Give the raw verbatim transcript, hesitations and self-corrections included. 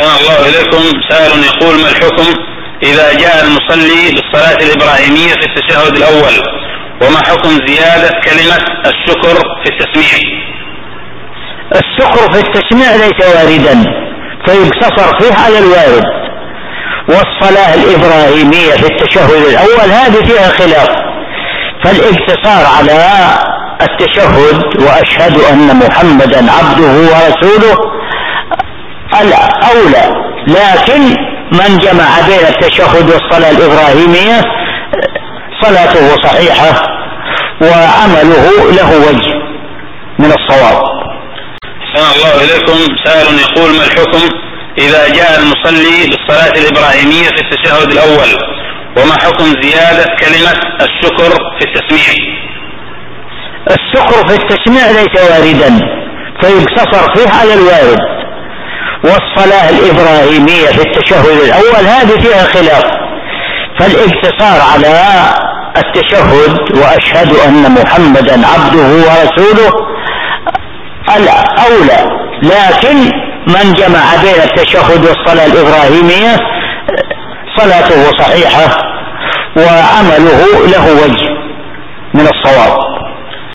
أحسن الله إليكم. سائل يقول: ما الحكم إذا جاء المصلي بالصلاة الإبراهيمية في التشهد الأول؟ وما حكم زيادة كلمة الشكر في التسميع؟ الشكر في التسميع ليس واردا فيقتصر فيه على الوارد، والصلاة الإبراهيمية في التشهد الأول هذه فيها خلاف، فالاقتصار على التشهد وأشهد أن محمدا عبده ورسوله الأولى، لكن من جمع بين التشهد والصلاة الإبراهيمية صلاته صحيحة وعمله له وجه من الصواب. أحسن الله إليكم. سائل يقول: ما الحكم إذا جاء المصلي بالصلاة الإبراهيمية في التشهد الأول؟ وما حكم زيادة كلمة الشكر في التسميع؟ الشكر في التسميع ليس واردا فيقتصر فيه على الوارد، والصلاة الإبراهيمية في التشهد الأول هذه فيها خلاف، فالاقتصار على التشهد وأشهد أن محمدا عبده ورسوله الأولى، لكن من جمع بين التشهد والصلاة الإبراهيمية صلاته صحيحة وعمله له وجه من الصواب.